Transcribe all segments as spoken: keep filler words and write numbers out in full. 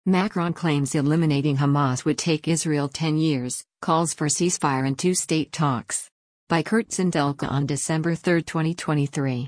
Macron claims eliminating Hamas would take Israel ten years, calls for ceasefire and two-state talks. By Kurt Sindelka on December third, twenty twenty-three.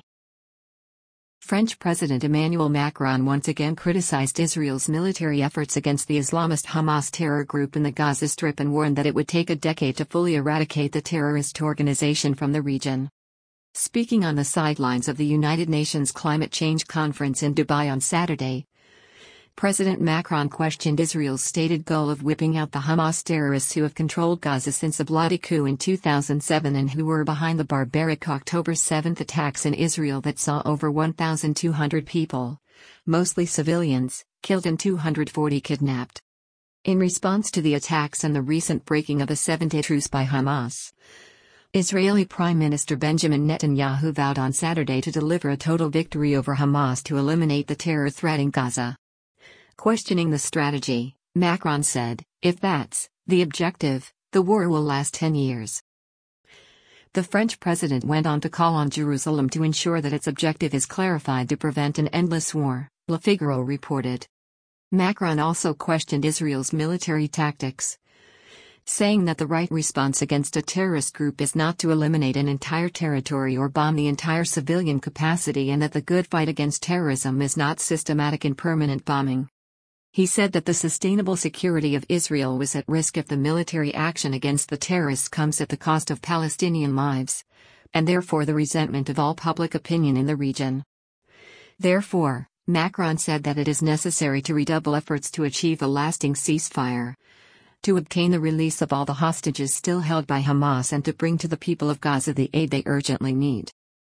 French President Emmanuel Macron once again criticized Israel's military efforts against the Islamist Hamas terror group in the Gaza Strip and warned that it would take a decade to fully eradicate the terrorist organization from the region. Speaking on the sidelines of the United Nations Climate Change Conference in Dubai on Saturday, President Macron questioned Israel's stated goal of whipping out the Hamas terrorists who have controlled Gaza since a bloody coup in two thousand seven and who were behind the barbaric October seventh attacks in Israel that saw over one thousand two hundred people, mostly civilians, killed and two hundred forty kidnapped. In response to the attacks and the recent breaking of a seven-day truce by Hamas, Israeli Prime Minister Benjamin Netanyahu vowed on Saturday to deliver a total victory over Hamas to eliminate the terror threat in Gaza. Questioning the strategy, Macron said, "If that's the objective, the war will last ten years." The French president went on to call on Jerusalem to ensure that its objective is clarified to prevent an endless war, Le Figaro reported. Macron also questioned Israel's military tactics, saying that the right response against a terrorist group is not to eliminate an entire territory or bomb the entire civilian capacity and that the good fight against terrorism is not systematic and permanent bombing. He said that the sustainable security of Israel was at risk if the military action against the terrorists comes at the cost of Palestinian lives, and therefore the resentment of all public opinion in the region. Therefore, Macron said that it is necessary to redouble efforts to achieve a lasting ceasefire, to obtain the release of all the hostages still held by Hamas and to bring to the people of Gaza the aid they urgently need.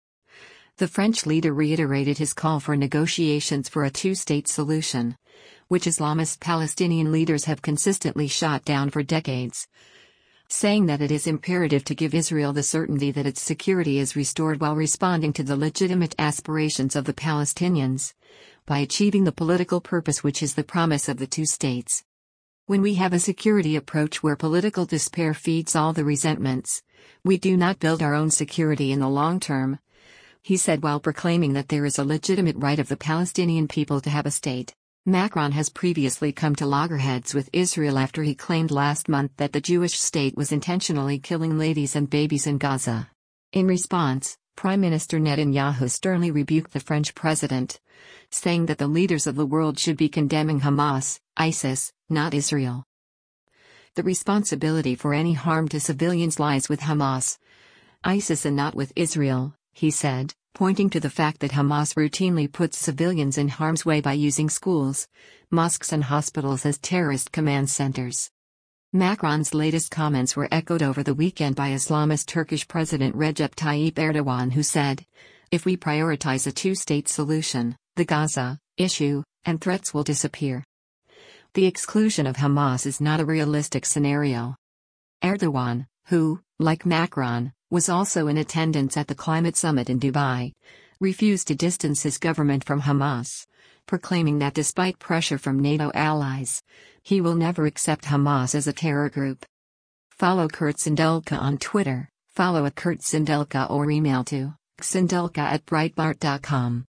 The French leader reiterated his call for negotiations for a two-state solution, which Islamist Palestinian leaders have consistently shot down for decades, saying that it is imperative to give Israel the certainty that its security is restored while responding to the legitimate aspirations of the Palestinians, by achieving the political purpose which is the promise of the two states. When we have a security approach where political despair feeds all the resentments, we do not build our own security in the long term, he said while proclaiming that there is a legitimate right of the Palestinian people to have a state. Macron has previously come to loggerheads with Israel after he claimed last month that the Jewish state was intentionally killing ladies and babies in Gaza. In response, Prime Minister Netanyahu sternly rebuked the French president, saying that the leaders of the world should be condemning Hamas, ISIS, not Israel. The responsibility for any harm to civilians lies with Hamas, ISIS and not with Israel, he said, pointing to the fact that Hamas routinely puts civilians in harm's way by using schools, mosques and hospitals as terrorist command centers. Macron's latest comments were echoed over the weekend by Islamist Turkish President Recep Tayyip Erdogan, who said, "If we prioritize a two-state solution, the Gaza issue and threats will disappear. The exclusion of Hamas is not a realistic scenario." Erdogan, who, like Macron, was also in attendance at the climate summit in Dubai, refused to distance his government from Hamas, proclaiming that despite pressure from NATO allies, he will never accept Hamas as a terror group. Follow Kurt Sindelka on Twitter, follow at Kurt Sindelka or email to sindelka at breitbart dot com.